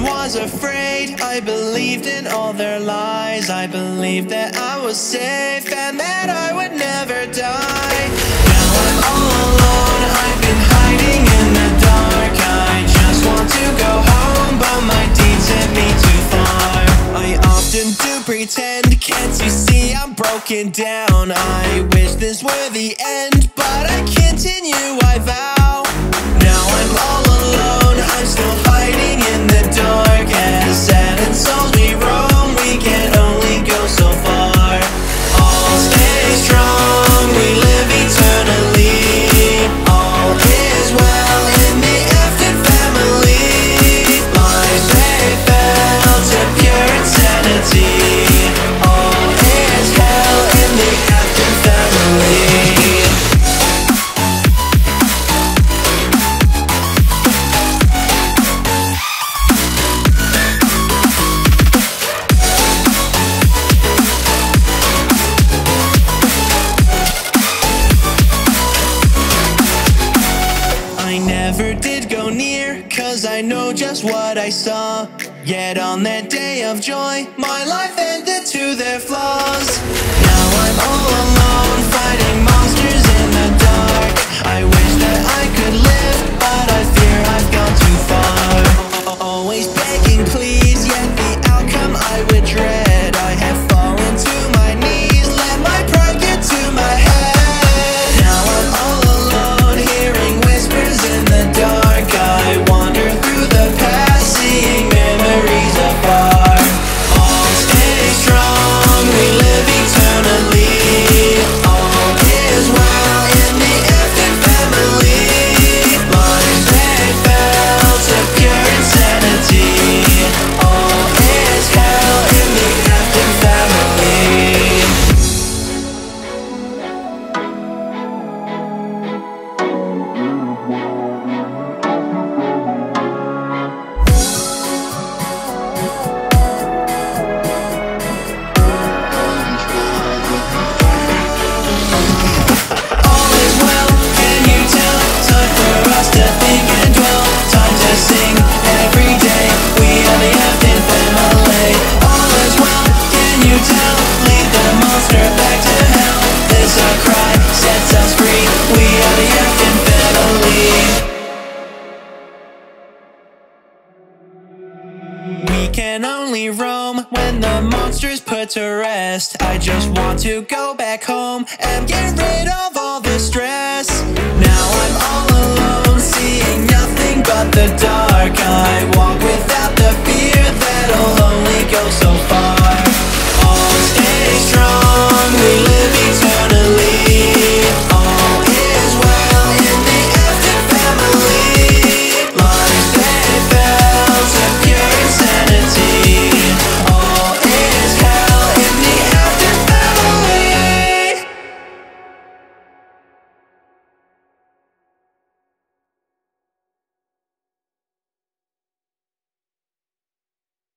one was afraid. I believed in all their lies. I believed that I was safe and that I would never die. Now I'm all alone, I've been hiding in the dark. I just want to go home, but my deeds sent me too far. I often do pretend, can't you see I'm broken down? I wish this were the end, but I continue, I vow. Now I'm all alone, I'm still hiding in the dark. As saddened souls we roam, we can only go so far. All stay strong, we live eternally. All is well in the Afton family. Lives they fell to pure insanity. All is hell in the Afton family. I never did go near, cause I know just what I saw. Yet on that day of joy, my life ended to their flaws. Now I'm all alone, fighting monsters in the dark. I wish that I could live, but I fear I've gone too far. Always begging please, yet the outcome I would dread. I have fallen to my knees, let my pride get to my head. Now I'm all alone, hearing whispers in the dark. I wander through the past, seeing memories afar. All stay strong, we live eternally. All is well in the Afton family. Lives they fell to pure insanity. All is hell in the Afton family. All is well, can you tell? Time for us to think and dwell. Time to sing every day. We are the Afton family. All is well, can you tell? Lead the monster back to hell. This our cry sets us free. We are the Afton family. We can only roam when the monster's put to rest. I just want to go back home and get rid of